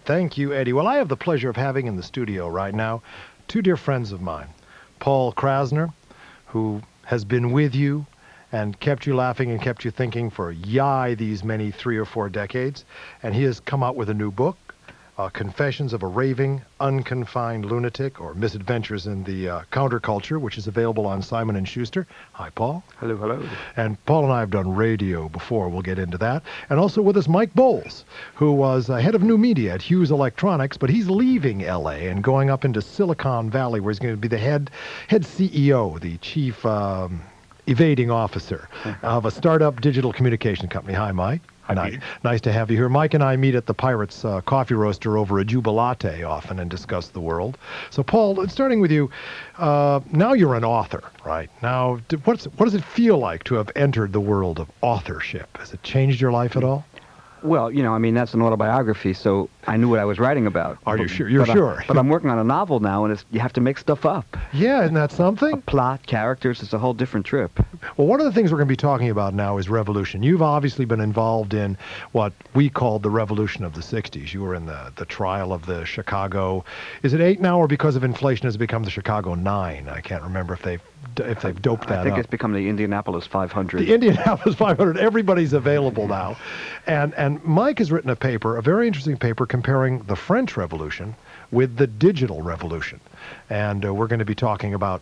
Thank you, Eddie. Well, I have the pleasure of having in the studio right now two dear friends of mine. Paul Krassner, who has been with you and kept you laughing and kept you thinking for these many 3 or 4 decades. And he has come out with a new book, Confessions of a Raving, Unconfined Lunatic, or Misadventures in the Counterculture, which is available on Simon & Schuster. Hi, Paul. Hello, hello. And Paul and I have done radio before. We'll get into that. And also with us, Mike Bowles, who was head of new media at Hughes Electronics, but he's leaving L.A. and going up into Silicon Valley, where he's going to be the head CEO, the chief evading officer of a startup digital communication company. Hi, Mike. Hi, nice to have you here. Mike and I meet at the Pirates Coffee Roaster over a Jubilate often and discuss the world. So, Paul, starting with you, now you're an author, right? Now, what does it feel like to have entered the world of authorship? Has it changed your life at all? Well, you know, I mean, that's an autobiography, so I knew what I was writing about. Are you sure? You're sure? But I'm working on a novel now, and you have to make stuff up. Yeah, isn't that something? A plot, characters, it's a whole different trip. Well, one of the things we're going to be talking about now is revolution. You've obviously been involved in what we called the revolution of the 60s. You were in the trial of the Chicago. Is it 8 now, or because of inflation has it become the Chicago 9? I can't remember if they've doped that up. I think it's become the Indianapolis 500. The Indianapolis 500. Everybody's available now. And Mike has written a paper, a very interesting paper, comparing the French Revolution with the digital revolution. And we're going to be talking about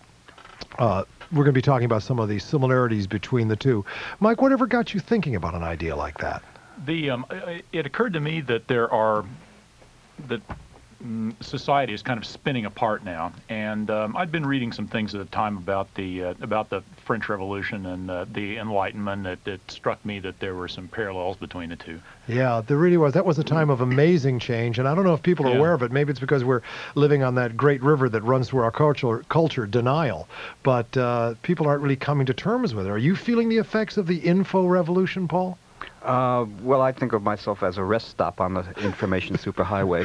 some of the similarities between the two. Mike, whatever got you thinking about an idea like that? It occurred to me that society is kind of spinning apart now, and I'd been reading some things at the time about the French Revolution and the Enlightenment. It struck me that there were some parallels between the two. Yeah, there really was. That was a time of amazing change, and I don't know if people are aware of it. Maybe it's because we're living on that great river that runs through our culture, denial. But people aren't really coming to terms with it. Are you feeling the effects of the info revolution, Paul? Well, I think of myself as a rest stop on the information superhighway.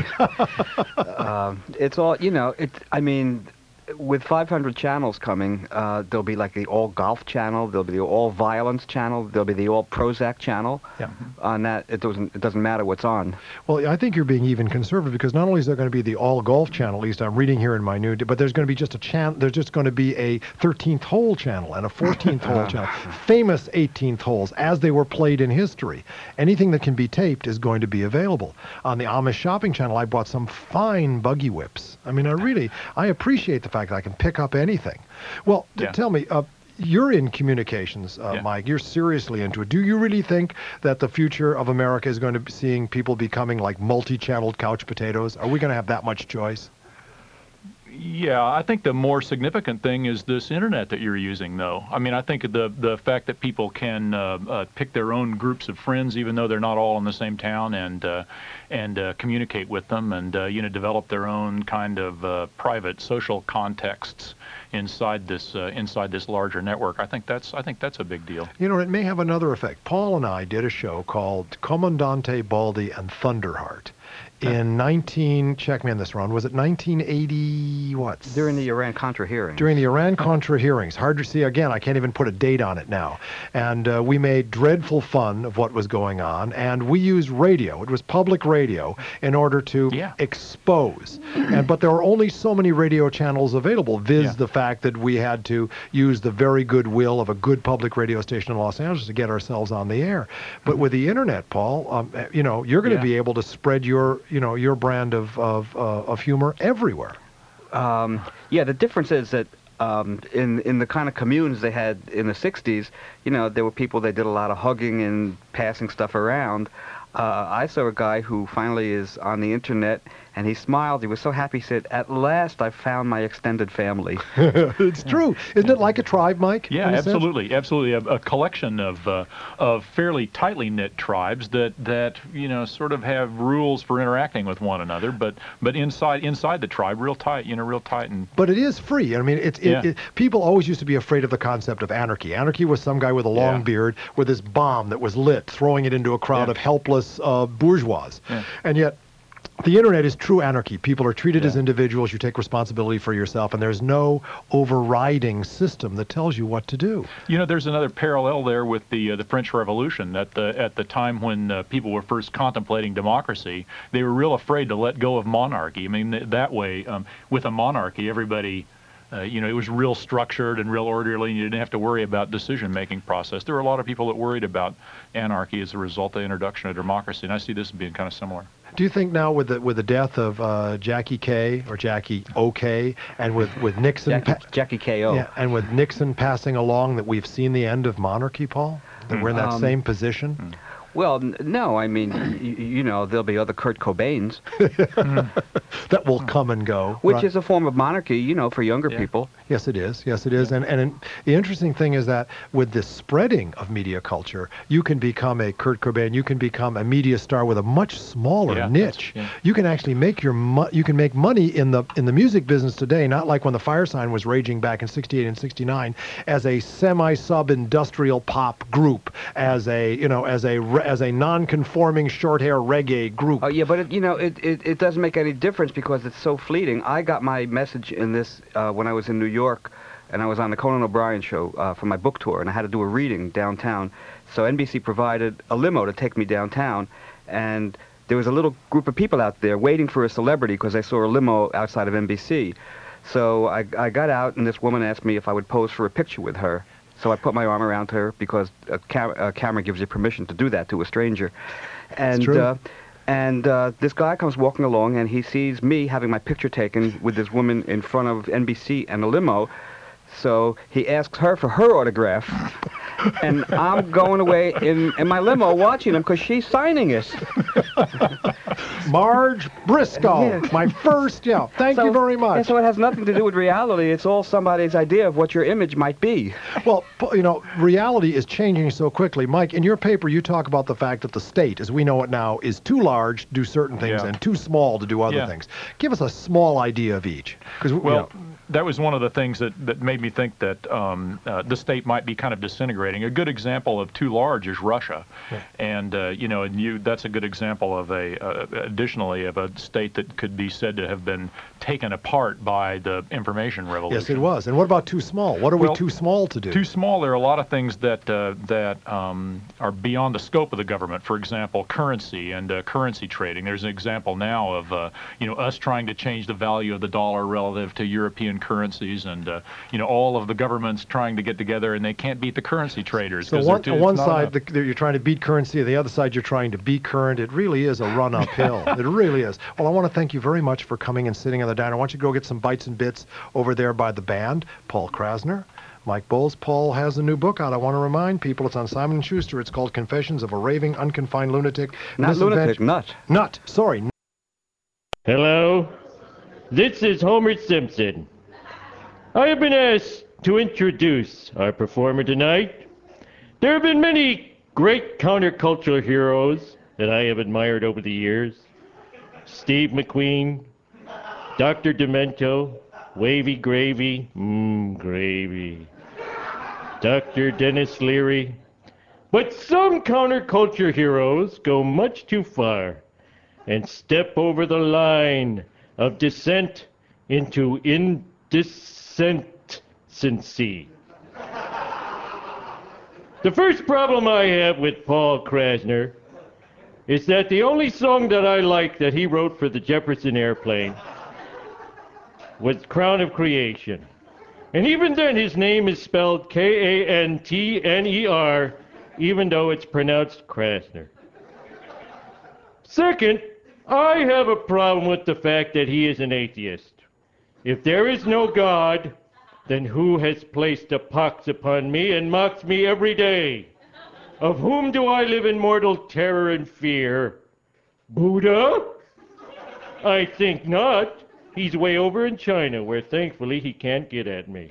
It's all, you know, I mean, with 500 channels coming, there'll be like the all golf channel, there'll be the all violence channel, there'll be the all Prozac channel. Yeah. On that, it doesn't matter what's on. Well, I think you're being even conservative, because not only is there going to be the all golf channel, at least I'm reading here in my new, but there's going to be there's just going to be a 13th hole channel and a 14th hole channel, famous 18th holes as they were played in history. Anything that can be taped is going to be available. On the Amish shopping channel, I bought some fine buggy whips. I mean, I appreciate the fact that I can pick up anything. Well, tell me, you're in communications, Mike. You're seriously into it. Do you really think that the future of America is going to be seeing people becoming like multi-channeled couch potatoes? Are we going to have that much choice? Yeah, I think the more significant thing is this internet that you're using, though. I mean, I think the fact that people can pick their own groups of friends, even though they're not all in the same town, and communicate with them, and develop their own kind of private social contexts inside this larger network. I think that's a big deal. You know, it may have another effect. Paul and I did a show called Commandante Baldi and Thunderheart. Check me on this, Ron, was it 1980, what? During the Iran-Contra hearings. During the Iran-Contra hearings. Hard to see, again, I can't even put a date on it now. And we made dreadful fun of what was going on, and we used radio. It was public radio in order to expose. But there were only so many radio channels available, viz. The fact that we had to use the very goodwill of a good public radio station in Los Angeles to get ourselves on the air. But with the internet, Paul, you're going to be able to spread your brand of humor everywhere. Yeah, the difference is that in the kind of communes they had in the 60s, there were people that did a lot of hugging and passing stuff around. I saw a guy who finally is on the internet, and he smiled. He was so happy. He said, "At last, I found my extended family." It's true. Isn't it like a tribe, Mike? Yeah, absolutely. Absolutely. A collection of fairly tightly knit tribes that sort of have rules for interacting with one another, but inside the tribe, real tight, real tight. But it is free. I mean, people always used to be afraid of the concept of anarchy. Anarchy was some guy with a long beard with this bomb that was lit, throwing it into a crowd of helpless bourgeois. And yet, The internet is true anarchy. People are treated as Yeah. individuals. You take responsibility for yourself, and there's no overriding system that tells you what to do. You know, there's another parallel there with the French Revolution. At the time when people were first contemplating democracy, they were real afraid to let go of monarchy. I mean, that way, with a monarchy, everybody, you know, it was real structured and real orderly, and you didn't have to worry about decision-making process. There were a lot of people that worried about anarchy as a result of the introduction of democracy, and I see this as being kind of similar. Do you think now with the death of Jackie K or Jackie OK, and with Nixon Jackie K.O. yeah, and with Nixon passing along, that we've seen the end of monarchy, Paul? That we're in that same position? Well, no, I mean, you know, there'll be other Kurt Cobains, That will come and go. which right? is a form of monarchy, you know, for younger people. Yes, it is. Yes, it is. And the interesting thing is that with the spreading of media culture, you can become a Kurt Cobain. You can become a media star with a much smaller Yeah, niche. yeah. You can actually make you can make money in the music business today, not like when the Fire Sign was raging back in '68 and '69, as a semi-sub-industrial pop group, as a non-conforming short-hair reggae group. Oh, yeah, but it doesn't make any difference because it's so fleeting. I got my message in this when I was in New York, and I was on the Conan O'Brien show for my book tour, and I had to do a reading downtown. So NBC provided a limo to take me downtown, and there was a little group of people out there waiting for a celebrity because they saw a limo outside of NBC. So I got out, and this woman asked me if I would pose for a picture with her. So I put my arm around her because a camera gives you permission to do that to a stranger. And true. This guy comes walking along, and he sees me having my picture taken with this woman in front of NBC and a limo. So he asks her for her autograph, and I'm going away in my limo watching him because she's signing it. Marge Briscoe, Yeah. my first, thank you very much. And so it has nothing to do with reality. It's all somebody's idea of what your image might be. Well, reality is changing so quickly. Mike, in your paper, you talk about the fact that the state, as we know it now, is too large to do certain things Yeah. and too small to do other Yeah. things. Give us a small idea of each. Well, that was one of the things that made me think that the state might be kind of disintegrating. A good example of too large is Russia, and that's a good example of additionally of a state that could be said to have been taken apart by the information revolution. Yes, it was. And what about too small? What are we too small to do? Too small. There are a lot of things that are beyond the scope of the government. For example, currency and currency trading. There's an example now of us trying to change the value of the dollar relative to European currencies, and all of the governments trying to get together, and they can't beat the currency traders. So on one side, you're trying to beat currency, the other side, you're trying to beat current. It really is a run uphill. It really is. Well, I want to thank you very much for coming and sitting on the diner. I want you to go get some bites and bits over there by the band. Paul Krasner, Mike Bowles. Paul has a new book out. I want to remind people it's on Simon & Schuster. It's called Confessions of a Raving, Unconfined Lunatic. Not lunatic, nut. Nut. Sorry. Hello, this is Homer Simpson. I have been asked to introduce our performer tonight. There have been many great countercultural heroes that I have admired over the years. Steve McQueen, Dr. Demento, Wavy Gravy, gravy, Dr. Dennis Leary. But some counterculture heroes go much too far and step over the line of descent into indecency. The first problem I have with Paul Krasner is that the only song that I like that he wrote for the Jefferson Airplane was Crown of Creation. And even then, his name is spelled Kantner, even though it's pronounced Krasner. Second, I have a problem with the fact that he is an atheist. If there is no God, then who has placed a pox upon me and mocks me every day? Of whom do I live in mortal terror and fear? Buddha? I think not. He's way over in China, where thankfully he can't get at me.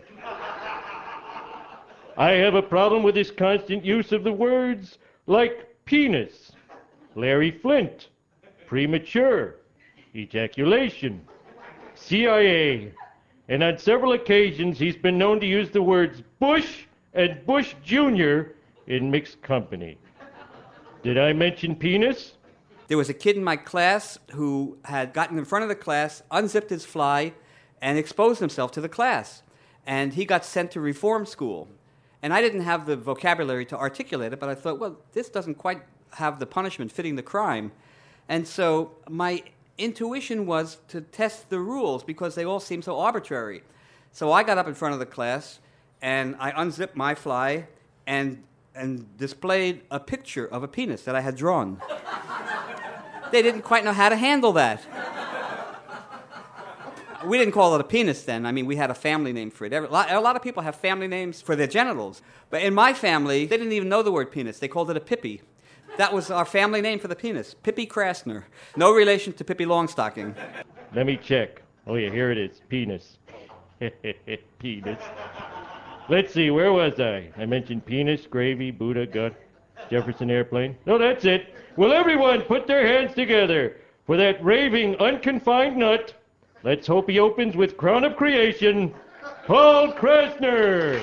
I have a problem with his constant use of the words like penis, Larry Flint, premature, ejaculation, CIA, and on several occasions he's been known to use the words Bush and Bush Jr. in mixed company. Did I mention penis? There was a kid in my class who had gotten in front of the class, unzipped his fly, and exposed himself to the class. And he got sent to reform school. And I didn't have the vocabulary to articulate it, but I thought, well, this doesn't quite have the punishment fitting the crime. And so my intuition was to test the rules because they all seemed so arbitrary. So I got up in front of the class, and I unzipped my fly and displayed a picture of a penis that I had drawn. They didn't quite know how to handle that. We didn't call it a penis then. I mean, we had a family name for it. A lot of people have family names for their genitals. But in my family, they didn't even know the word penis. They called it a Pippi. That was our family name for the penis, Pippi Krasner. No relation to Pippi Longstocking. Let me check. Oh, yeah, here it is. Penis. Penis. Let's see, where was I? I mentioned penis, gravy, Buddha, gut, Jefferson Airplane. No, that's it. Will everyone put their hands together for that raving, unconfined nut? Let's hope he opens with Crown of Creation, Paul Krasner.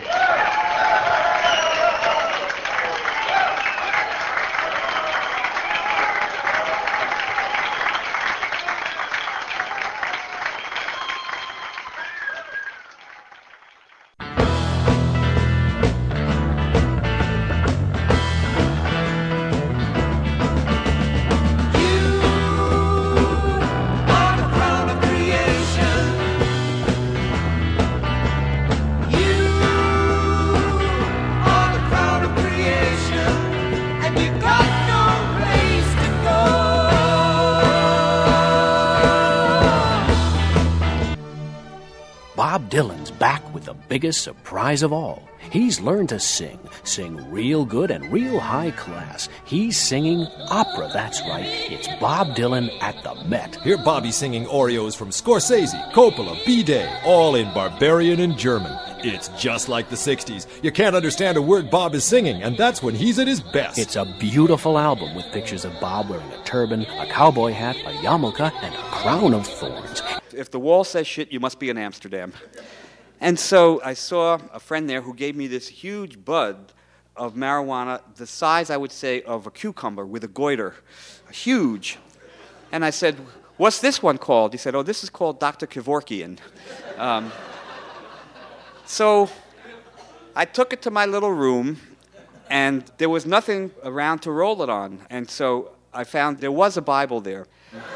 Bob Dylan's back with the biggest surprise of all. He's learned to sing real good and real high class. He's singing opera, that's right. It's Bob Dylan at the Met. Hear Bobby singing Oreos from Scorsese, Coppola, B-Day, all in barbarian and German. It's just like the 60s. You can't understand a word Bob is singing, and that's when he's at his best. It's a beautiful album with pictures of Bob wearing a turban, a cowboy hat, a yarmulke, and a crown of thorns. If the wall says shit, you must be in Amsterdam. And so I saw a friend there who gave me this huge bud of marijuana, the size, I would say, of a cucumber with a goiter. Huge. And I said, what's this one called? He said, oh, this is called Dr. Kevorkian. So I took it to my little room, and there was nothing around to roll it on. And so I found there was a Bible there.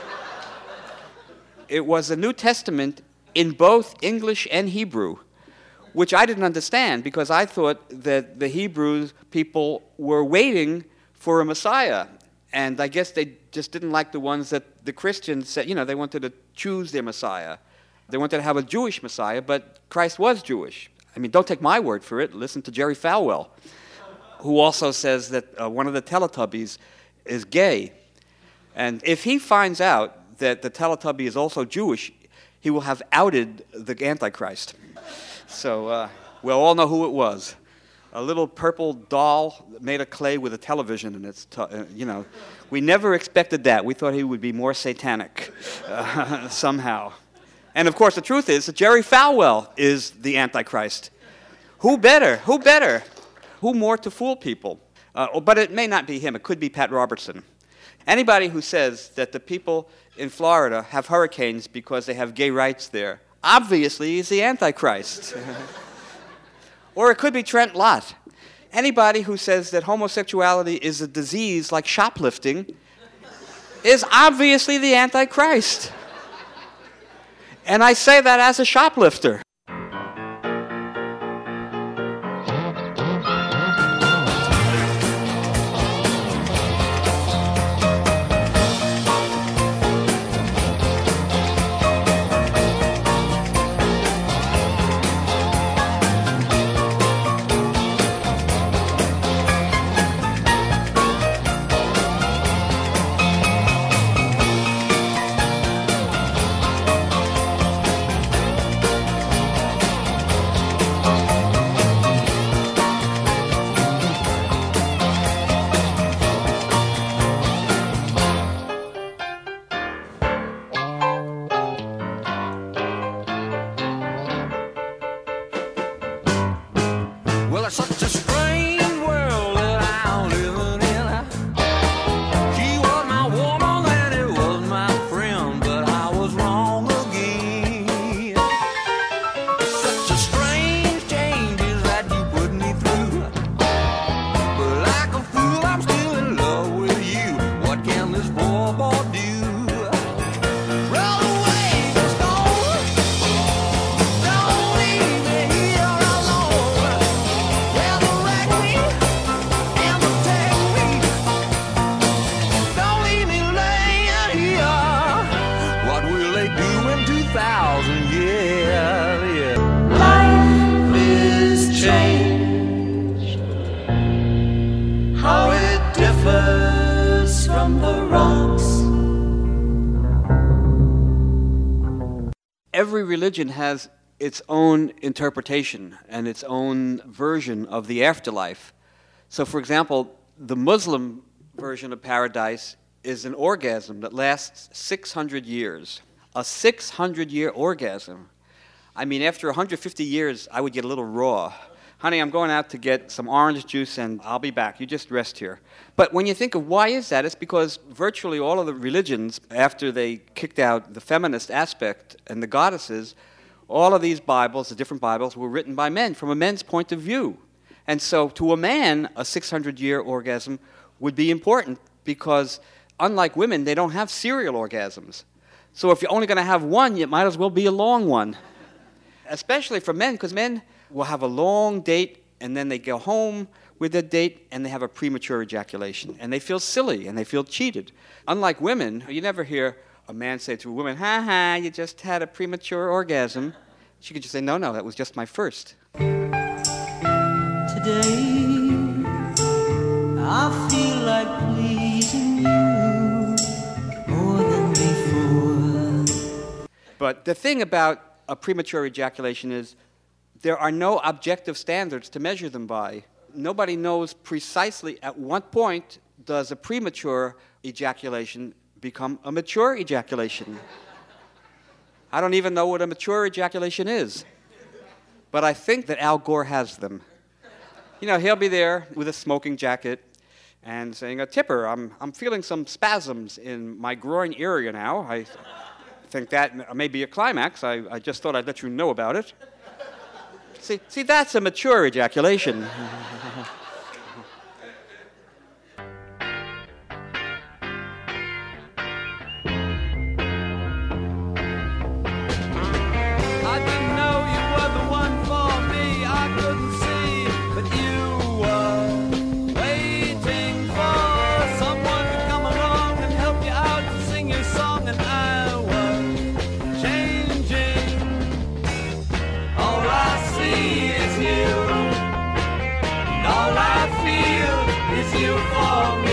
It was a New Testament in both English and Hebrew, which I didn't understand because I thought that the Hebrew people were waiting for a Messiah. And I guess they just didn't like the ones that the Christians said, they wanted to choose their Messiah. They wanted to have a Jewish Messiah, but Christ was Jewish. I mean, don't take my word for it. Listen to Jerry Falwell, who also says that one of the Teletubbies is gay. And if he finds out that the Teletubby is also Jewish, he will have outed the Antichrist. So we'll all know who it was. A little purple doll made of clay with a television in its, We never expected that. We thought he would be more satanic somehow. And of course, the truth is that Jerry Falwell is the Antichrist. Who better? Who better? Who more to fool people? But it may not be him. It could be Pat Robertson. Anybody who says that the people in Florida have hurricanes because they have gay rights there, obviously is the Antichrist. Or it could be Trent Lott. Anybody who says that homosexuality is a disease like shoplifting is obviously the Antichrist. And I say that as a shoplifter. Such a strange world that I'm living in. She was my woman every religion has its own interpretation and its own version of the afterlife. So, for example, the Muslim version of paradise is an orgasm that lasts 600 years. A 600-year orgasm. I mean, after 150 years, I would get a little raw. Honey, I'm going out to get some orange juice and I'll be back. You just rest here. But when you think of why is that, it's because virtually all of the religions, after they kicked out the feminist aspect and the goddesses, all of these Bibles, the different Bibles, were written by men from a men's point of view. And so to a man, a 600-year orgasm would be important because unlike women, they don't have serial orgasms. So if you're only going to have one, it might as well be a long one. Especially for men, because men will have a long date and then they go home with their date and they have a premature ejaculation. And they feel silly and they feel cheated. Unlike women, you never hear a man say to a woman, "Ha ha, you just had a premature orgasm." She could just say, "No, that was just my first." Today, I feel like pleasing you more than before. But the thing about a premature ejaculation is there are no objective standards to measure them by. Nobody knows precisely at what point does a premature ejaculation become a mature ejaculation. I don't even know what a mature ejaculation is. But I think that Al Gore has them. You know, he'll be there with a smoking jacket and saying, "Tipper, I'm feeling some spasms in my groin area now. I think that may be a climax. I just thought I'd let you know about it." See, that's a mature ejaculation. I didn't know you were the one for me. I couldn't see, but you were waiting for someone to come along and help you out to sing your song, and I was changing. All I see is you, and all I feel is you for me.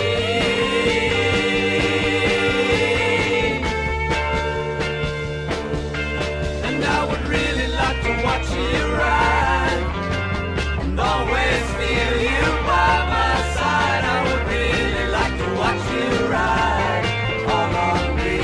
And I would really like to watch you ride, and always feel you by my side. I would really like to watch you ride all on me.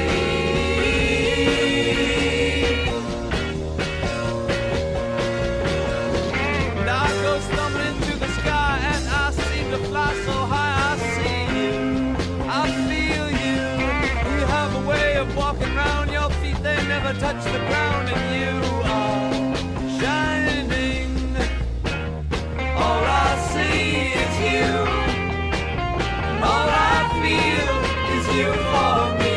And I go stumbling to the sky, and I seem to fly so high. I see you, I feel you. You have a way of walking round, your feet, they never touch the ground, and you are shining. All I see is you, and all I feel is you for me.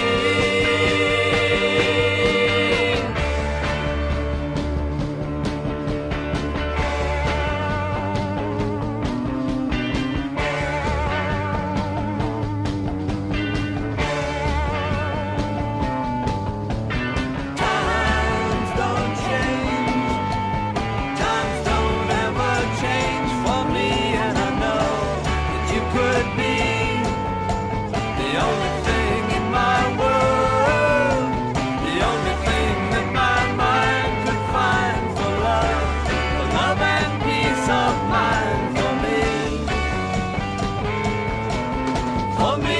Times don't change, times don't ever change for me, and I know that you could be the only thing in my world, the only thing that my mind could find for love and peace of mind for me, for me.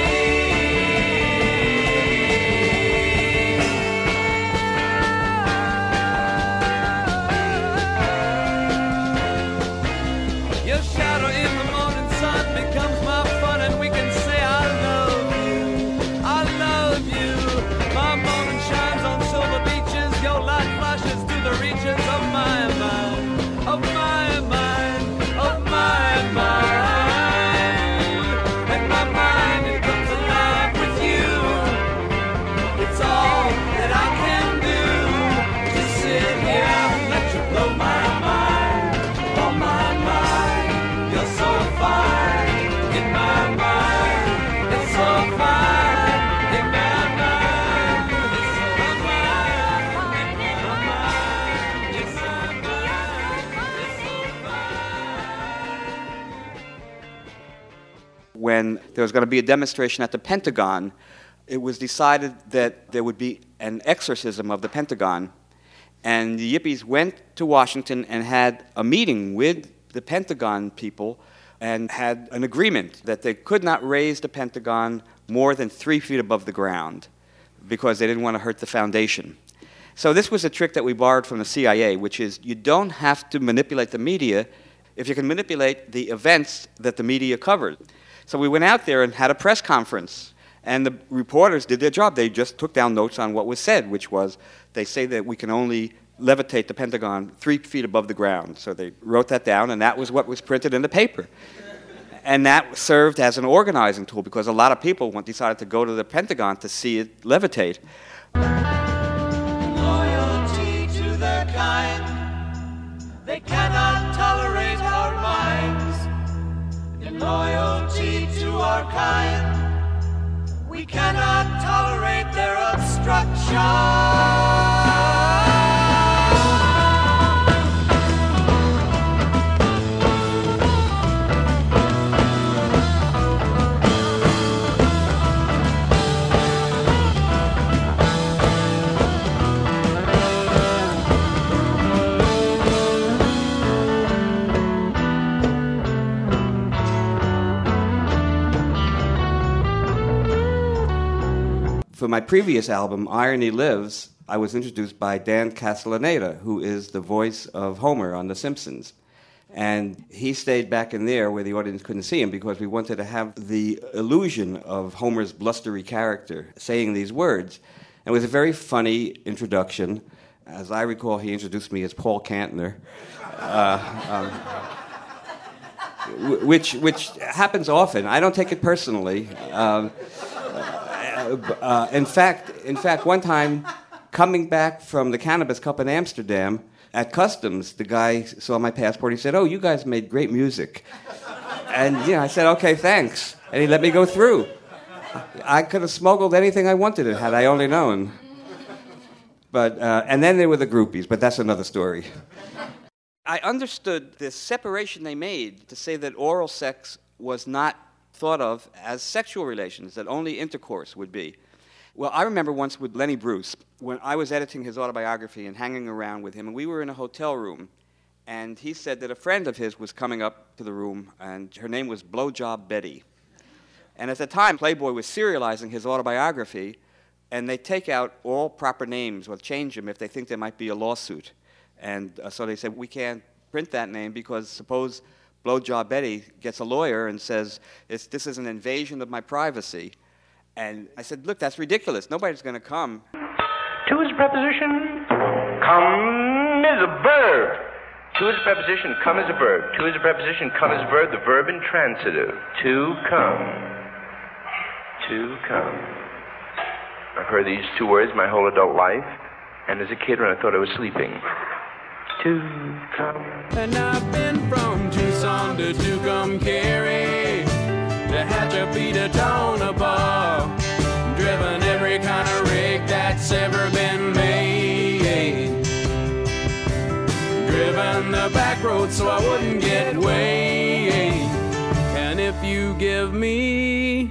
Your shadow in the morning sun becomes my fun, and we can say I love you, I love you. My morning shines on silver beaches, your light flashes through the reaches of my mind, of my mind, of my mind. And my mind, it comes alive with you. It's all that I can do, just sit here and let you blow my mind, blow my mind. You're so fine in my mind. It's so fine in my mind. It's so fine in my mind. It's so fine. It's so fine. When there was going to be a demonstration at the Pentagon it was decided that there would be an exorcism of the Pentagon. And the Yippies went to Washington and had a meeting with the Pentagon people and had an agreement that they could not raise the Pentagon more than 3 feet above the ground because they didn't want to hurt the foundation. So this was a trick that we borrowed from the CIA, which is you don't have to manipulate the media if you can manipulate the events that the media covered. So we went out there and had a press conference, and the reporters did their job. They just took down notes on what was said, which was they say that we can only levitate the Pentagon 3 feet above the ground. So they wrote that down, and that was what was printed in the paper. And that served as an organizing tool because a lot of people decided to go to the Pentagon to see it levitate. Loyalty to their kind, they cannot tolerate our minds. In loyalty to our kind, we cannot tolerate their obstruction. For my previous album, Irony Lives, I was introduced by Dan Castellaneta, who is the voice of Homer on The Simpsons. And he stayed back in there where the audience couldn't see him because we wanted to have the illusion of Homer's blustery character saying these words. And it was a very funny introduction. As I recall, he introduced me as Paul Kantner, which happens often. I don't take it personally. In fact, one time, coming back from the Cannabis Cup in Amsterdam, at customs, the guy saw my passport. He said, "Oh, you guys made great music." And I said, "Okay, thanks." And he let me go through. I could have smuggled anything I wanted had I only known. But and then there were the groupies, but that's another story. I understood the separation they made to say that oral sex was not thought of as sexual relations, that only intercourse would be. Well, I remember once with Lenny Bruce, when I was editing his autobiography and hanging around with him, and we were in a hotel room, and he said that a friend of his was coming up to the room, and her name was Blowjob Betty. And at the time, Playboy was serializing his autobiography, and they take out all proper names or change them if they think there might be a lawsuit. And so they said, we can't print that name because suppose Blowjob Betty gets a lawyer and says, this is an invasion of my privacy. And I said, look, that's ridiculous. Nobody's going to come. To is a preposition, come is a verb. To is a preposition, come is a verb. To is a preposition, come is a verb, the verb intransitive. To come. To come. I've heard these two words my whole adult life, and as a kid when I thought I was sleeping. To come. And I've been from Tucson to Tucumcari, to Tehachapi to Tonopah, driven every kind of rig that's ever been made, driven the back road so I wouldn't get weighed. And if you give me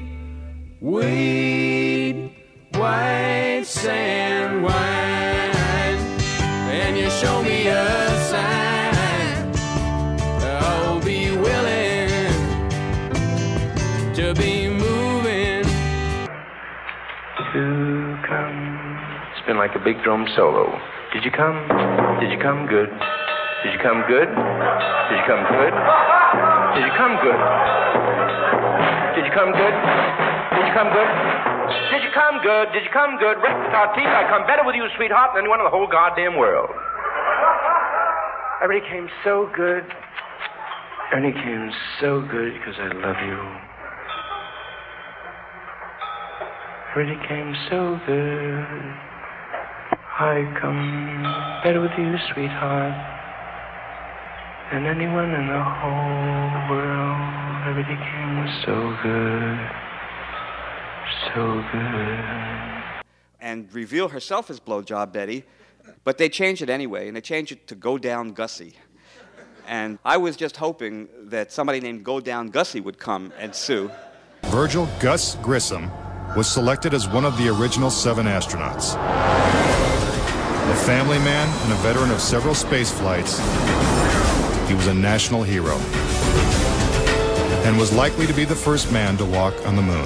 weed, white sand wine, and you show me a sign, I'll be willing to be moving. To come. It's been like a big drum solo. Did you come? Did you come good? Did you come good? Did you come good? Did you come good? Did you come good? Did you come good? Did you come good? Did you come good? Rick Tartine, I come better with you, sweetheart, than anyone in the whole goddamn world. Everybody came so good. Ernie came so good because I love you. Everybody came so good. I come better with you, sweetheart, than anyone in the whole world. Everybody came so good. So good. And reveal herself as Blowjob Betty, but they changed it anyway, and they changed it to Go Down Gussie. And I was just hoping that somebody named Go Down Gussie would come and sue. Virgil Gus Grissom was selected as one of the original 7 astronauts. A family man and a veteran of several space flights, he was a national hero and was likely to be the first man to walk on the moon.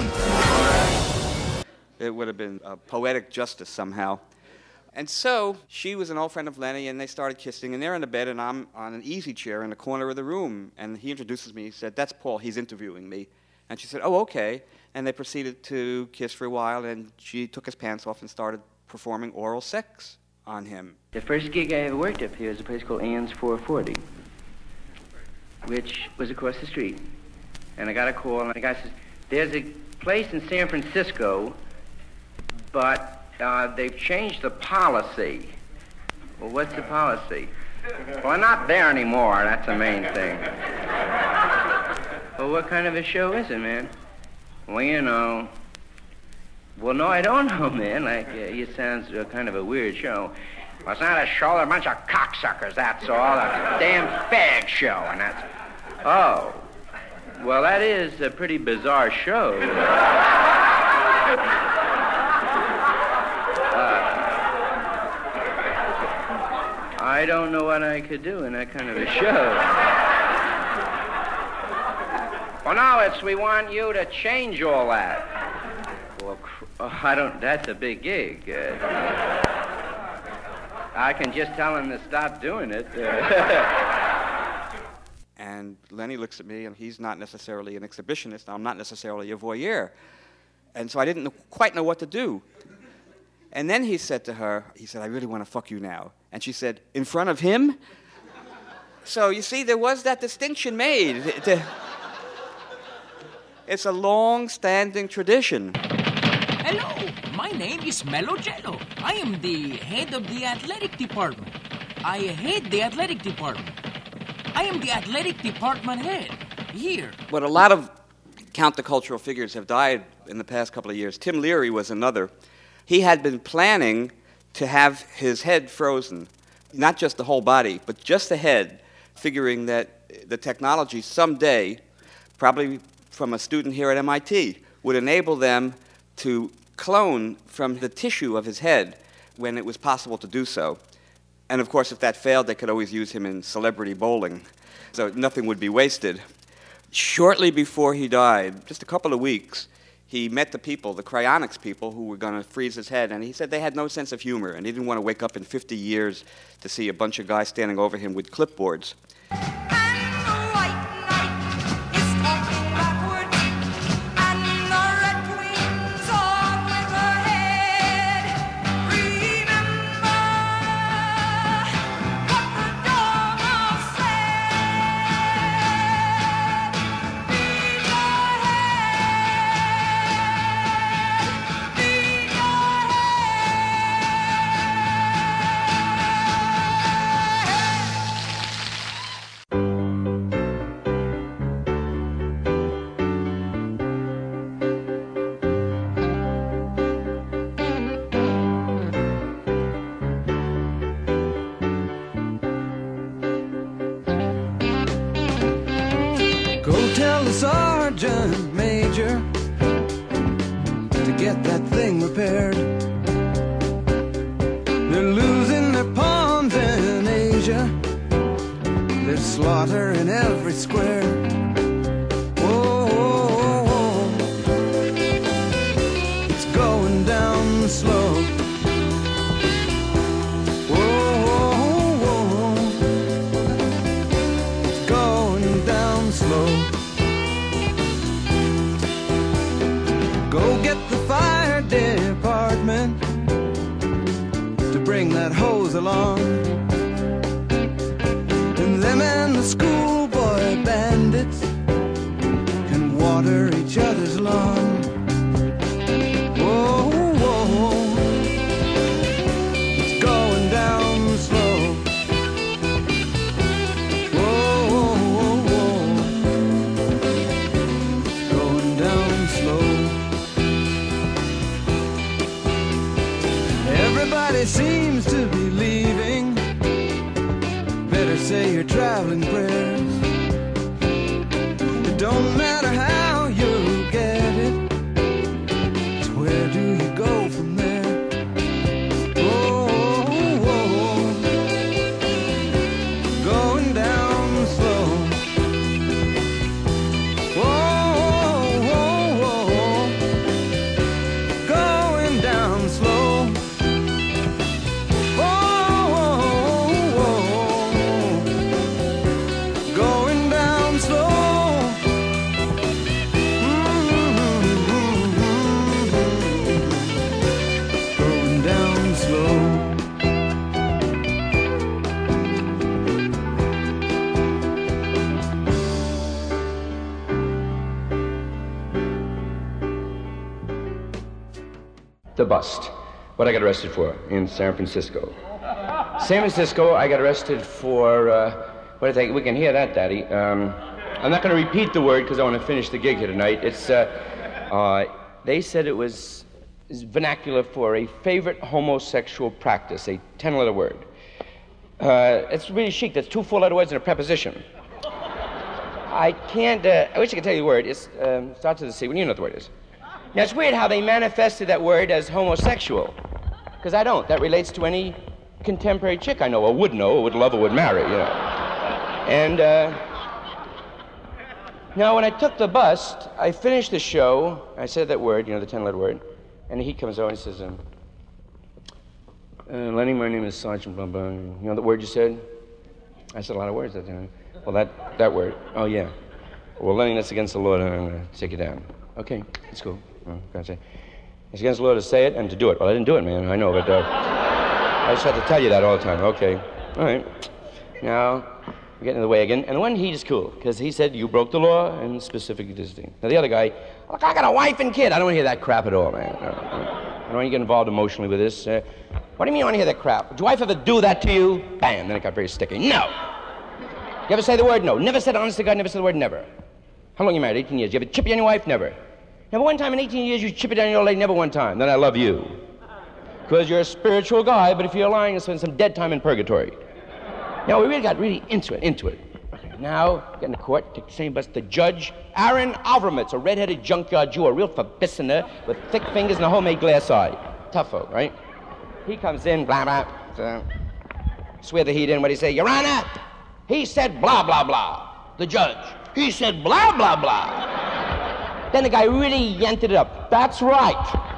It would have been a poetic justice somehow. And so she was an old friend of Lenny, and they started kissing, and they're in the bed, and I'm on an easy chair in the corner of the room. And he introduces me. He said, "That's Paul. He's interviewing me." And she said, "Oh, okay." And they proceeded to kiss for a while, and she took his pants off and started performing oral sex on him. The first gig I ever worked up here was a place called Ann's 440, which was across the street. And I got a call, and the guy says, "There's a place in San Francisco, but they've changed the policy." Well, what's the policy? Well, I'm not there anymore. That's the main thing. Well, what kind of a show is it, man? Well, you know. Well, no, I don't know, man. Like, it sounds kind of a weird show. Well, it's not a show. They're a bunch of cocksuckers, that's all. A damn fag show, and that's... Oh. Well, that is a pretty bizarre show. I don't know what I could do in that kind of a show. Well, no, we want you to change all that. Well, I don't, that's a big gig. I can just tell him to stop doing it. And Lenny looks at me, and he's not necessarily an exhibitionist. I'm not necessarily a voyeur. And so I didn't quite know what to do. And then he said to her, he said, "I really want to fuck you now." And she said, "In front of him?" So you see, there was that distinction made. It's a long-standing tradition. Hello, my name is Mello Jello. I am the head of the athletic department. I head the athletic department. I am the athletic department head. Here. But a lot of countercultural figures have died in the past couple of years. Tim Leary was another. He had been planning to have his head frozen, not just the whole body, but just the head, figuring that the technology someday, probably from a student here at MIT, would enable them to clone from the tissue of his head when it was possible to do so. And of course, if that failed, they could always use him in celebrity bowling, so nothing would be wasted. Shortly before he died, just a couple of weeks, he met the people, the cryonics people, who were going to freeze his head, and he said they had no sense of humor, and he didn't want to wake up in 50 years to see a bunch of guys standing over him with clipboards. Tell the sergeant major to get that thing repaired. They're losing their pawns in Asia. There's slaughter in every square. Whoa, whoa, whoa. It's going down slow. Whoa, whoa, whoa. It's going down slow. Go get the fire department to bring that hose along. And them and the schoolboy bandits can water each other's lawn. Whoa, whoa, whoa. It's going down slow. Whoa, whoa, whoa, whoa. It's going down slow. Everybody seems to be leaving. Better say your traveling prayers. It don't matter how you get it. the bust. What I got arrested for in San Francisco. San Francisco, I got arrested for, what do you think? We can hear that, Daddy. I'm not going to repeat the word because I want to finish the gig here tonight. It's, they said it was vernacular for a favorite homosexual practice, a 10-letter word. It's really chic. That's 2 4-letter words and a preposition. I can't, I wish I could tell you the word. It starts with a C. Well, you know what the word is. Now, it's weird how they manifested that word as homosexual, because I don't. That relates to any contemporary chick I know, or would know, or would love, or would marry, you know. And, now, when I took the bust, I finished the show. I said that word, you know, the 10-letter word, and he comes over and he says, Lenny, my name is Sergeant blah, blah. You know the word you said? I said a lot of words that time. Well, that word. Oh, yeah. Well, Lenny, that's against the law. I'm going to take it down. Okay, let's go. It's against the law to say it and to do it. Well, I didn't do it, man. I know, but I just have to tell you that all the time. Okay. All right. Now, we're getting in the way again. And one, he is cool, because he said you broke the law and specifically this thing. Now, the other guy, look, I got a wife and kid. I don't want to hear that crap at all, man. I don't want to get involved emotionally with this. What do you mean you want to hear that crap? Did your wife ever do that to you? Bam, then it got very sticky. No. You ever say the word no? Never said, honest to God, never said the word never. How long you married? 18 years. You ever chip it on your wife? Never. Never one time in 18 years you chip it on your old lady? Never one time. Then I love you. Because you're a spiritual guy, but if you're lying, you'll spend some dead time in purgatory. Now, we really got into it. Okay, now, get in the court, take the same bus. The judge, Aaron Avramitz, a red-headed junkyard Jew, a real verbissiner with thick fingers and a homemade glass eye. Tougho, right? He comes in, blah, blah, swear the heat in. What do you say? Your Honor, he said blah, blah, blah. The judge, he said blah, blah, blah. Then the guy really yanked it up. That's right.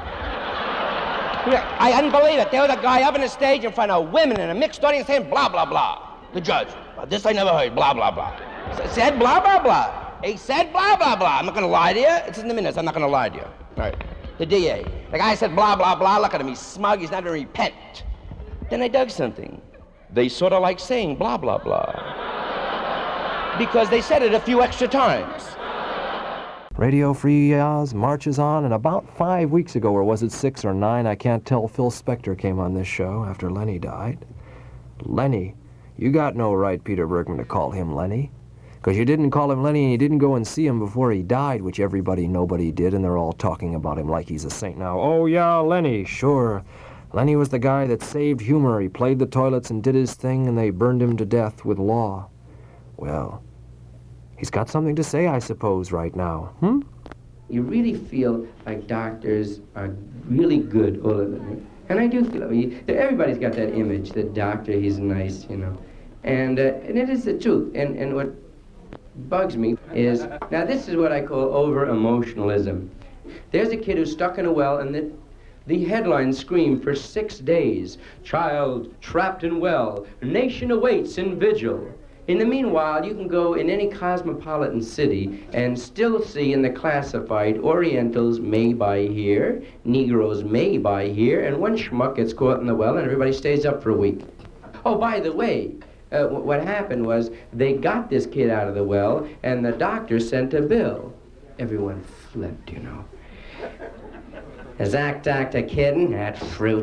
I didn't believe it. There was a guy up on the stage in front of women in a mixed audience saying blah, blah, blah. The judge, well, this I never heard, blah, blah, blah. Said blah, blah, blah. He said blah, blah, blah. I'm not going to lie to you. It's in the minutes. I'm not going to lie to you. All right. The DA. The guy said blah, blah, blah. Look at him. He's smug. He's not going to repent. Then I dug something. They sort of like saying blah, blah, blah. Because they said it a few extra times. Radio Free Oz marches on, and about 5 weeks ago, or was it 6 or 9, I can't tell, Phil Spector came on this show after Lenny died. Lenny. You got no right, Peter Bergman, to call him Lenny. Because you didn't call him Lenny and you didn't go and see him before he died, which nobody did, and they're all talking about him like he's a saint now. Oh, yeah, Lenny, sure. Lenny was the guy that saved humor. He played the toilets and did his thing, and they burned him to death with law. Well, he's got something to say, I suppose, right now. You really feel like doctors are really good, all of them. And I do feel, everybody's got that image, the doctor, he's nice, you know. And it is the truth. And what bugs me is, now this is what I call over-emotionalism. There's a kid who's stuck in a well, and the headlines scream for 6 days. Child trapped in well. Nation awaits in vigil. In the meanwhile, you can go in any cosmopolitan city and still see in the classified Orientals may buy here, Negroes may buy here, and one schmuck gets caught in the well and everybody stays up for a week. Oh, by the way, what happened was they got this kid out of the well and the doctor sent a bill. Everyone flipped, you know. Is that doctor kidding? That fruit.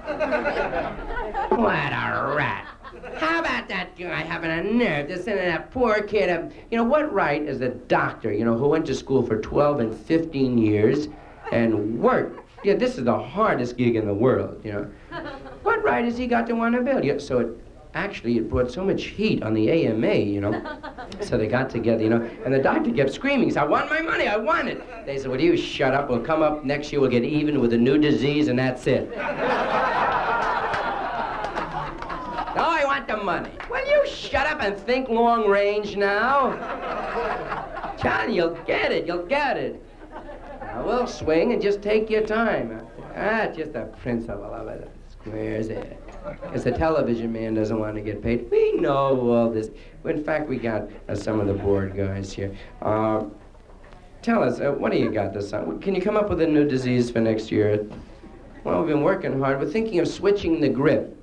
What a rat. How about that guy having a nerve to send that poor kid up? You know, what right is a doctor, you know, who went to school for 12 and 15 years and worked? Yeah, this is the hardest gig in the world, you know. What right has he got to want a bill? Yeah, so it brought so much heat on the AMA, you know. So they got together, you know, and the doctor kept screaming. He said, I want my money, I want it. They said, well, you shut up. We'll come up next year, we'll get even with a new disease, and that's it. No, I want the money. Will you shut up and think long range now? John, you'll get it, you'll get it. Now, we'll swing and just take your time. Just a principle of it. Squares it. Because the television man doesn't want to get paid. We know all this. In fact, we got some of the board guys here. Tell us, what do you got this on? Can you come up with a new disease for next year? Well, we've been working hard. We're thinking of switching the grip.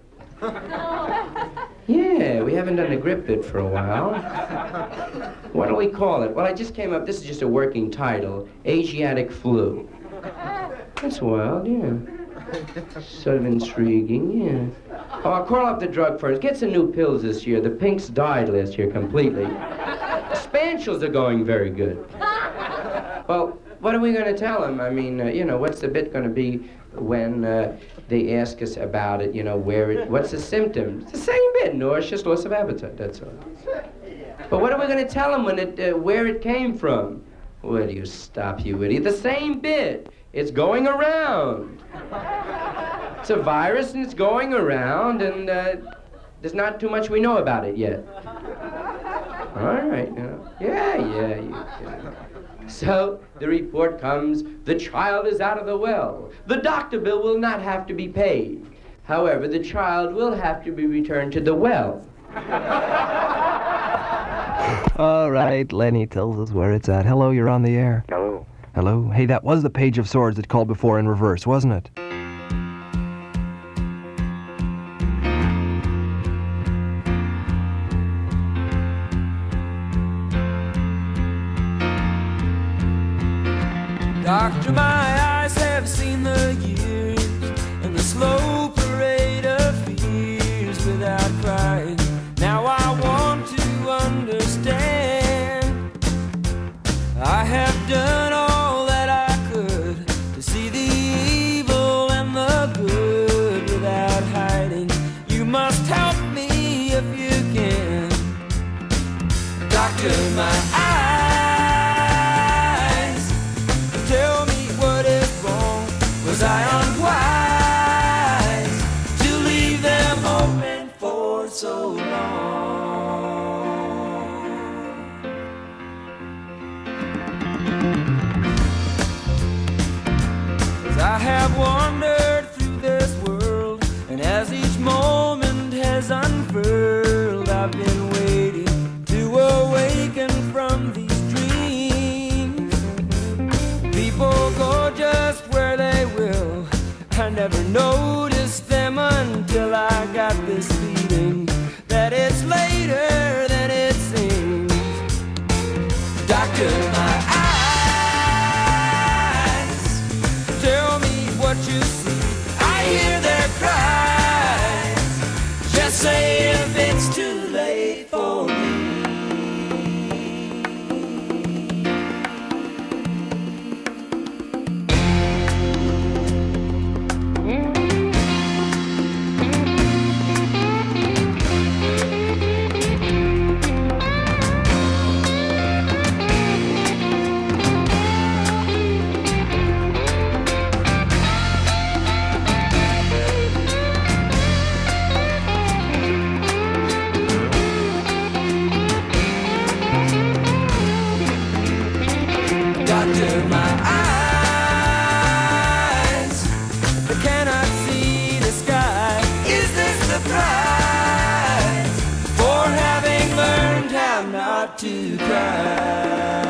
Yeah, we haven't done the grip bit for a while. What do we call it? Well, I just came up, this is just a working title, Asiatic flu. That's wild, yeah. Sort of intriguing, yeah. Oh, I'll call up the drug first. Get some new pills this year. The pinks died last year completely. Spaniels are going very good. Well, what are we going to tell them? I mean, what's the bit going to be when they ask us about it, what's the symptom? It's the same bit, nauseous, loss of appetite, that's all. But what are we going to tell them when where it came from? Where do you stop, you idiot? The same bit. It's going around. It's a virus and it's going around, and there's not too much we know about it yet. All right, yeah. So the report comes, the child is out of the well. The doctor bill will not have to be paid. However, the child will have to be returned to the well. All right, Lenny tells us where it's at. Hello, you're on the air. Hello. Hello? Hey, that was the Page of Swords that called before in reverse, wasn't it? Doctor, my eyes have seen the years and the slow parade of fears without crying. Now I want to understand. I have done all that I could to see the evil and the good without hiding. You must help me if you can. Doctor, my eyes, tell me what is wrong. Was I unwise to leave them open for so long? 'Cause I have wandered through this world, and as each moment has unfurled, I've been waiting to awaken from these dreams. People go just where they will. I never noticed them until I got this feeling that it's later than it seems. Doctor, my eyes, tell me what you see. I hear their cries. Just say if it's too late for me. Doctor, my eyes, I cannot see the sky. Is this the price for having learned how not to cry?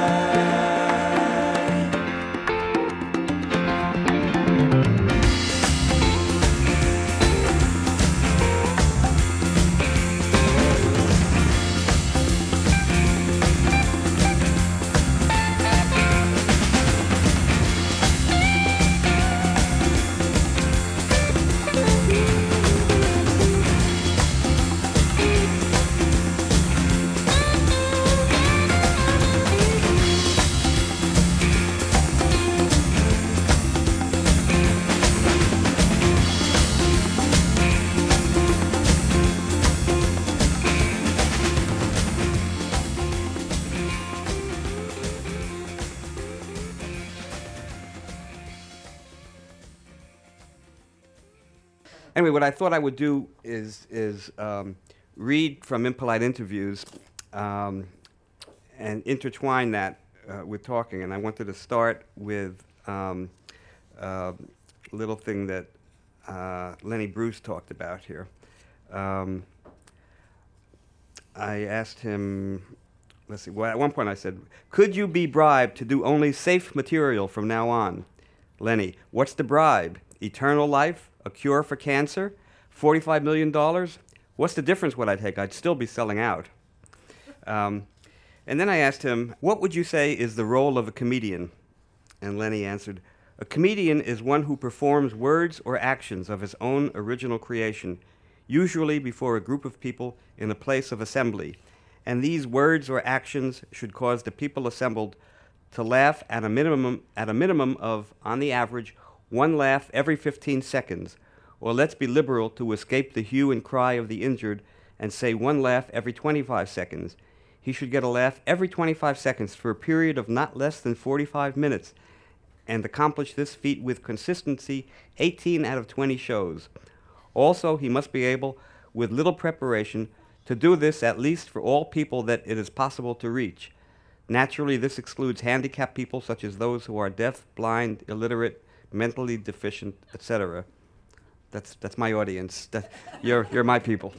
Anyway, what I thought I would do is read from Impolite Interviews and intertwine that with talking. And I wanted to start with a little thing that Lenny Bruce talked about here. I asked him, let's see, well, at one point I said, could you be bribed to do only safe material from now on? Lenny, what's the bribe? Eternal life? A cure for cancer? $45 million? What's the difference what I take? I'd still be selling out. And then I asked him, what would you say is the role of a comedian? And Lenny answered, A comedian is one who performs words or actions of his own original creation, usually before a group of people in a place of assembly, and these words or actions should cause the people assembled to laugh at a minimum of, on the average, one laugh every 15 seconds, or let's be liberal to escape the hue and cry of the injured and say one laugh every 25 seconds. He should get a laugh every 25 seconds for a period of not less than 45 minutes, and accomplish this feat with consistency 18 out of 20 shows. Also, he must be able, with little preparation, to do this at least for all people that it is possible to reach. Naturally, this excludes handicapped people such as those who are deaf, blind, illiterate, mentally deficient, etc. That's my audience. You're my people.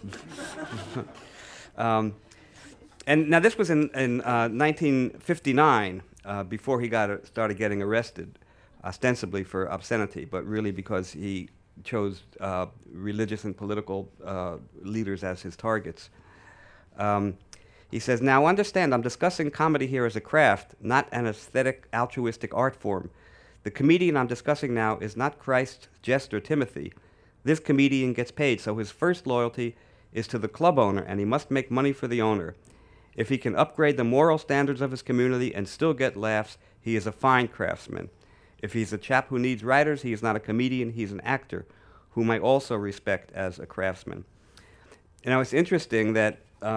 And now this was in 1959, before he started getting arrested, ostensibly for obscenity, but really because he chose religious and political leaders as his targets. He says, "Now understand, I'm discussing comedy here as a craft, not an aesthetic, altruistic art form. The comedian I'm discussing now is not Christ's jester Timothy. This comedian gets paid, so his first loyalty is to the club owner, and he must make money for the owner. If he can upgrade the moral standards of his community and still get laughs, he is a fine craftsman. If he's a chap who needs writers, he is not a comedian, he's an actor, whom I also respect as a craftsman." Now, it's interesting that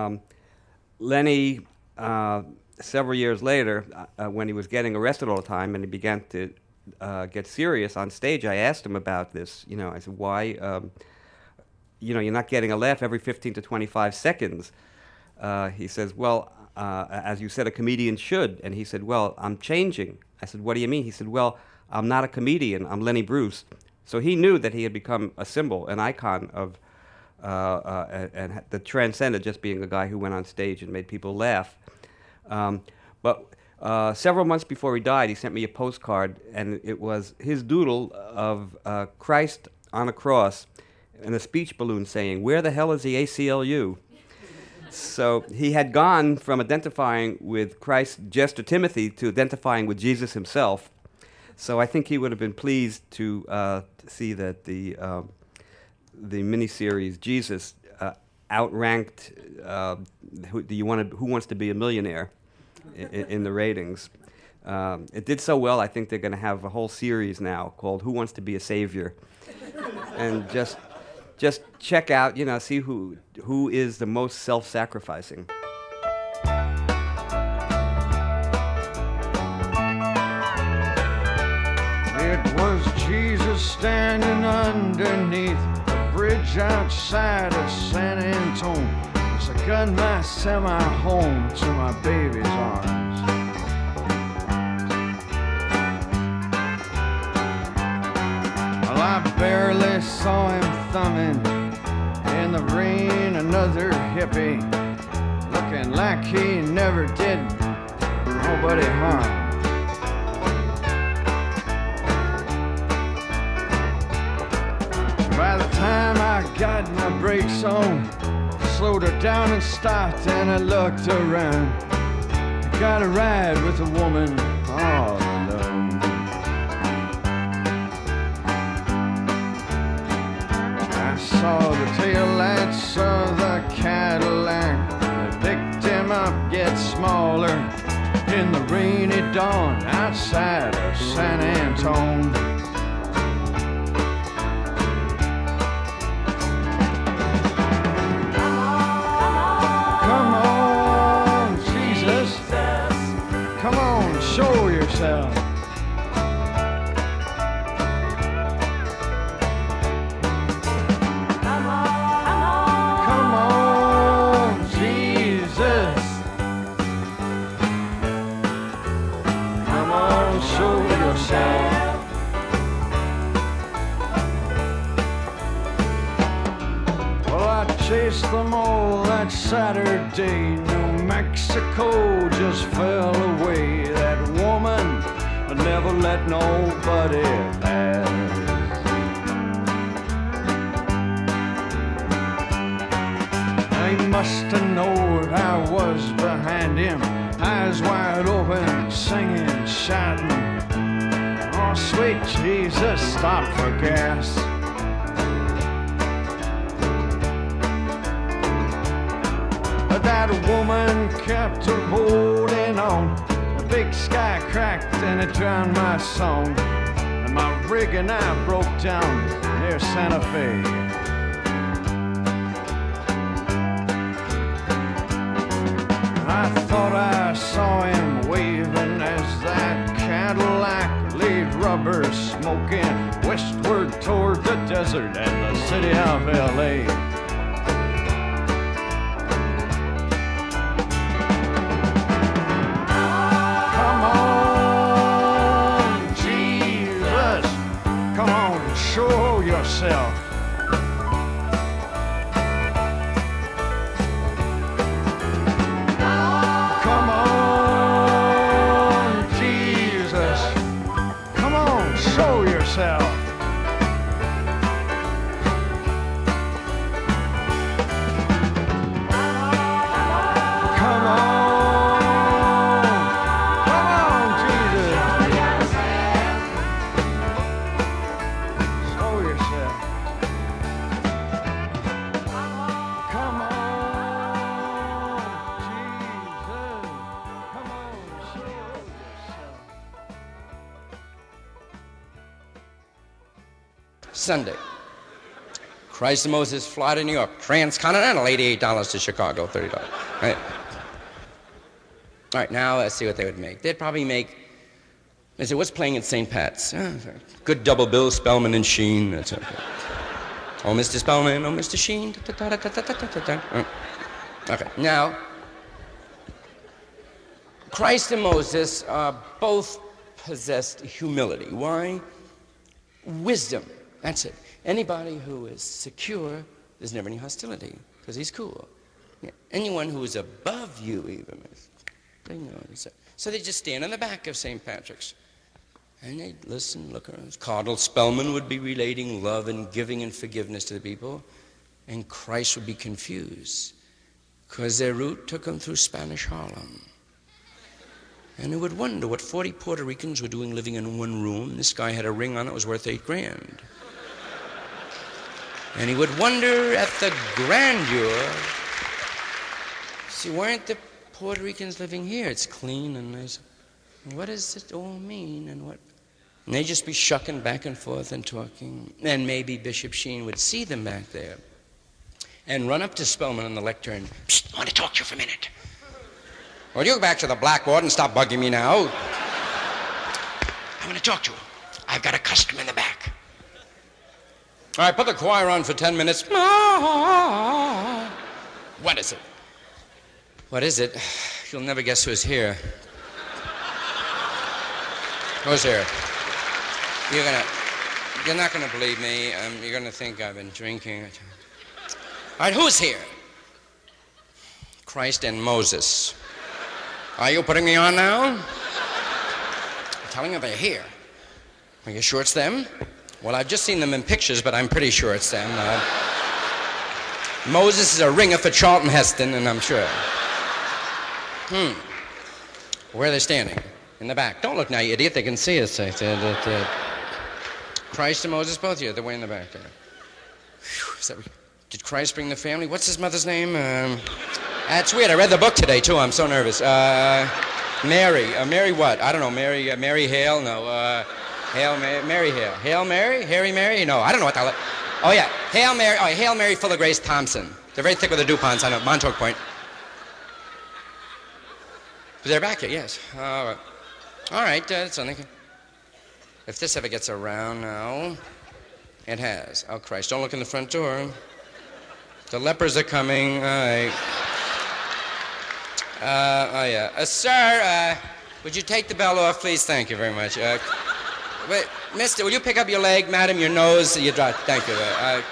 Lenny, several years later, when he was getting arrested all the time and he began to get serious on stage, I asked him about this. You know, I said, why, you're not getting a laugh every 15 to 25 seconds. He says, well, as you said, a comedian should. And he said, well, I'm changing. I said, what do you mean? He said, well, I'm not a comedian, I'm Lenny Bruce. So he knew that he had become a symbol, an icon of, and that transcended just being a guy who went on stage and made people laugh. But several months before he died, he sent me a postcard, and it was his doodle of Christ on a cross and a speech balloon saying, "Where the hell is the ACLU?" So he had gone from identifying with Christ's jester Timothy to identifying with Jesus himself. So I think he would have been pleased to see that the miniseries Jesus outranked Who Wants to Be a Millionaire in the ratings. It did so well, I think they're going to have a whole series now called Who Wants to Be a Savior, and just check out, see who is the most self-sacrificing. It was Jesus standing underneath the bridge outside of San Antone. As I got my semi home to my baby's arms. Well, I barely saw him thumbing in the rain, another hippie, looking like he never did nobody harm. By the time I got my brakes on, slowed her down and stopped, and I looked around. I got a ride with a woman all alone. I saw the taillights of the Cadillac that picked him up get smaller in the rainy dawn outside of San Antone. Show yourself. Come on, Jesus. Come on, show yourself. Well, I chased them all that Saturday. New Mexico just fell away. That woman never let nobody pass. He must have known I was behind him, eyes wide open, singing, shouting. Oh, Oh, sweet Jesus, stop for gas. That woman kept her holding on. The big sky cracked and it drowned my song. And my rig and I broke down near Santa Fe. I thought I saw him waving as that Cadillac laid rubber smoking westward toward the desert and the city of L.A. Come on, Jesus, come on, show yourself. Show yourself. Come on, Jesus. Show yourself. Come on, Jesus. Come on, show yourself. Sunday. Christ and Moses fly to New York. Transcontinental, $88 to Chicago, $30. Right? All right, now let's see what they would make. They'd probably make, they say, what's playing at St. Pat's? Good double bill, Spellman and Sheen. That's okay. Oh, Mr. Spellman, oh, Mr. Sheen. Okay, now, Christ and Moses both possessed humility. Why? Wisdom. That's it. Anybody who is secure, there's never any hostility, because he's cool. Yeah. Anyone who is above you, even, they know. So they just stand on the back of St. Patrick's, and they'd listen, look around. Cardinal Spellman would be relating love and giving and forgiveness to the people, and Christ would be confused, because their route took them through Spanish Harlem. And he would wonder what 40 Puerto Ricans were doing living in one room. This guy had a ring on it was worth $8 grand. And he would wonder at the grandeur. See, why aren't the Puerto Ricans living here? It's clean and nice. What does it all mean and what? And they'd just be shucking back and forth and talking. And maybe Bishop Sheen would see them back there and run up to Spellman on the lectern. Psst, I want to talk to you for a minute. Well, you go back to the blackboard and stop bugging me now. I want to talk to you. I've got a customer in the back. All right, put the choir on for 10 minutes. What is it? What is it? You'll never guess who's here. Who's here? You're not gonna believe me. You're gonna think I've been drinking. All right, who's here? Christ and Moses. Are you putting me on now? I'm telling you they're here. Are you sure it's them? Well, I've just seen them in pictures, but I'm pretty sure it's them. Moses is a ringer for Charlton Heston, and I'm sure. Where are they standing? In the back. Don't look now, you idiot. They can see us. I said that Christ and Moses, both of you, they're way in the back there. Did Christ bring the family? What's his mother's name? That's weird. I read the book today, too. I'm so nervous. Mary. Mary what? I don't know. Mary Hale? No. Mary Hale. Hail Mary? Harry Mary? No, I don't know what the hell. Oh, yeah. Hail Mary. Oh, Hail Mary full of Grace Thompson. They're very thick with the DuPonts. I know. Montauk Point. But they're back here, yes. All right. That's something. If this ever gets around now, it has. Oh, Christ. Don't look in the front door. The lepers are coming. All right. Oh, yeah. Sir, would you take the bell off, please? Thank you very much. Wait, mister, will you pick up your leg? Madam, your nose, you drop. Thank you.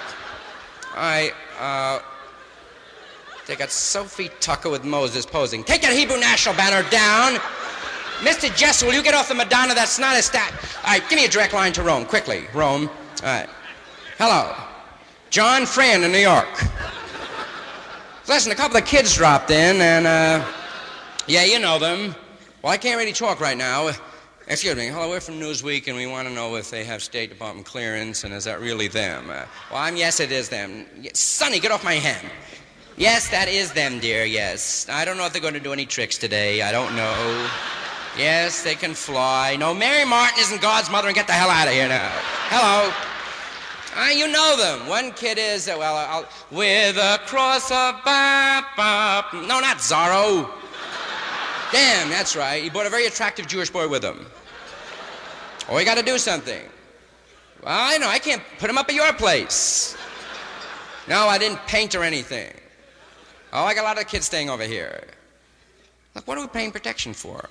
They got Sophie Tucker with Moses posing. Take that Hebrew national banner down. Mr. Jess, will you get off the Madonna? That's not a stat. All right, give me a direct line to Rome, quickly. Rome. All right. Hello. John Fran in New York. Listen, a couple of kids dropped in, and, yeah, you know them. Well, I can't really talk right now. Excuse me. Hello, we're from Newsweek, and we want to know if they have State Department clearance, and is that really them? Yes, it is them. Sonny, get off my hand. Yes, that is them, dear, yes. I don't know if they're going to do any tricks today. I don't know. Yes, they can fly. No, Mary Martin isn't God's mother, and get the hell out of here now. Hello. You know them. One kid is, with a cross of bop. No, not Zorro. Damn, that's right. He brought a very attractive Jewish boy with him. Oh, we got to do something. Well, I know. I can't put him up at your place. No, I didn't paint or anything. Oh, I got a lot of kids staying over here. Look, what are we paying protection for?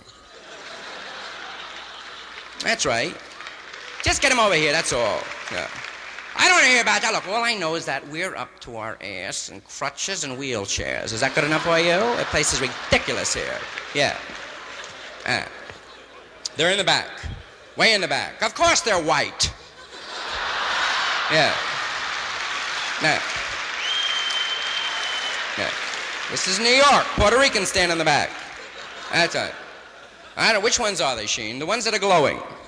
That's right. Just get him over here, that's all. Yeah. I don't want to hear about that. Look, all I know is that we're up to our ass in crutches and wheelchairs. Is that good enough for you? The place is ridiculous here. Yeah. They're in the back. Way in the back. Of course they're white. Yeah. Yeah. This is New York. Puerto Ricans stand in the back. That's right. I don't know. Which ones are they, Sheen? The ones that are glowing.